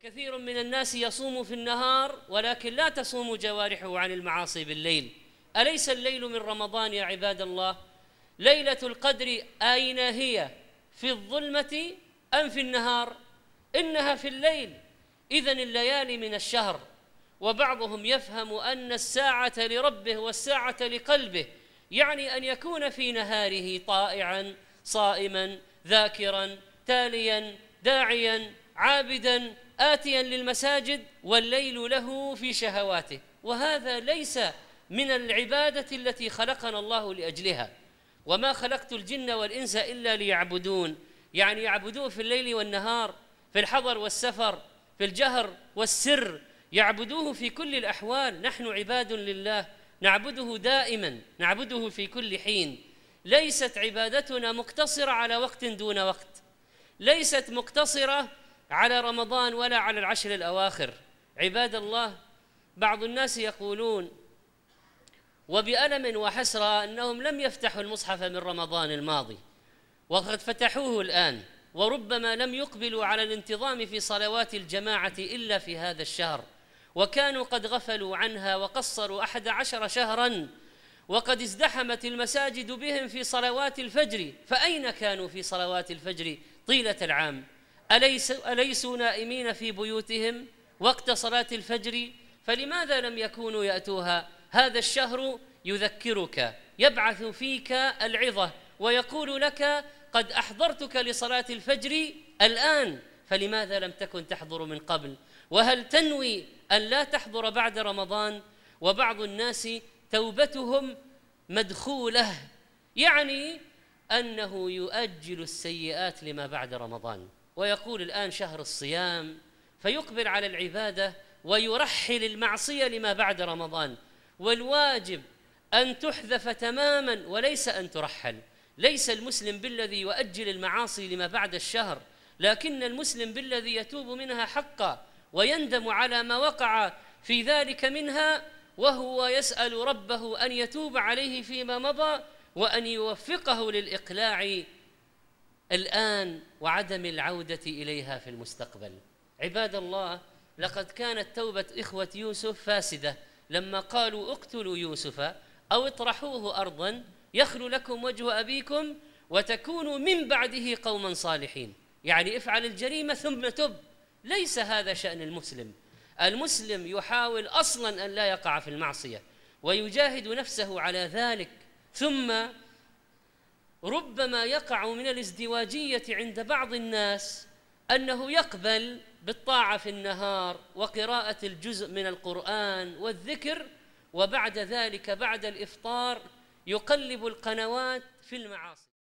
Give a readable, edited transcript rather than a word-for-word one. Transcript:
كثير من الناس يصوم في النهار ولكن لا تصوم جوارحه عن المعاصي بالليل. أليس الليل من رمضان يا عباد الله؟ ليلة القدر أين هي؟ في الظلمة أم في النهار؟ إنها في الليل. إذن الليالي من الشهر. وبعضهم يفهم أن الساعة لربه والساعة لقلبه، يعني أن يكون في نهاره طائعا صائما ذاكرا تاليا داعيا عابدا آتيا للمساجد، والليل له في شهواته. وهذا ليس من العبادة التي خلقنا الله لأجلها. وما خلقت الجن والإنس إلا ليعبدون، يعني يعبدوه في الليل والنهار، في الحضر والسفر، في الجهر والسر، يعبدوه في كل الأحوال. نحن عباد لله نعبده دائما، نعبده في كل حين. ليست عبادتنا مقتصرة على وقت دون وقت، ليست مقتصرة على رمضان ولا على العشر الأواخر. عباد الله، بعض الناس يقولون وبألم وحسرة أنهم لم يفتحوا المصحف من رمضان الماضي، وقد فتحوه الآن، وربما لم يقبلوا على الانتظام في صلوات الجماعة إلا في هذا الشهر، وكانوا قد غفلوا عنها وقصروا 11 شهرا، وقد ازدحمت المساجد بهم في صلوات الفجر. فأين كانوا في صلوات الفجر طيلة العام؟ أليسوا نائمين في بيوتهم وقت صلاة الفجر؟ فلماذا لم يكونوا يأتوها؟ هذا الشهر يذكرك، يبعث فيك العظة، ويقول لك قد أحضرتك لصلاة الفجر الآن، فلماذا لم تكن تحضر من قبل؟ وهل تنوي أن لا تحضر بعد رمضان؟ وبعض الناس توبتهم مدخولة، يعني أنه يؤجل السيئات لما بعد رمضان، ويقول الآن شهر الصيام، فيقبل على العبادة ويرحل المعصية لما بعد رمضان. والواجب أن تحذف تماما وليس أن ترحل. ليس المسلم بالذي يؤجل المعاصي لما بعد الشهر، لكن المسلم بالذي يتوب منها حقا ويندم على ما وقع في ذلك منها، وهو يسأل ربه أن يتوب عليه فيما مضى، وأن يوفقه للإقلاع الآن وعدم العودة إليها في المستقبل. عباد الله، لقد كانت توبة إخوة يوسف فاسدة لما قالوا اقتلوا يوسف أو اطرحوه أرضا يخل لكم وجه أبيكم وتكونوا من بعده قوما صالحين، يعني افعل الجريمة ثم تب. ليس هذا شأن المسلم. المسلم يحاول أصلا أن لا يقع في المعصية ويجاهد نفسه على ذلك، ثم ربما يقع من الازدواجية عند بعض الناس أنه يقبل بالطاعة في النهار وقراءة الجزء من القرآن والذكر، وبعد ذلك بعد الإفطار يقلب القنوات في المعاصي.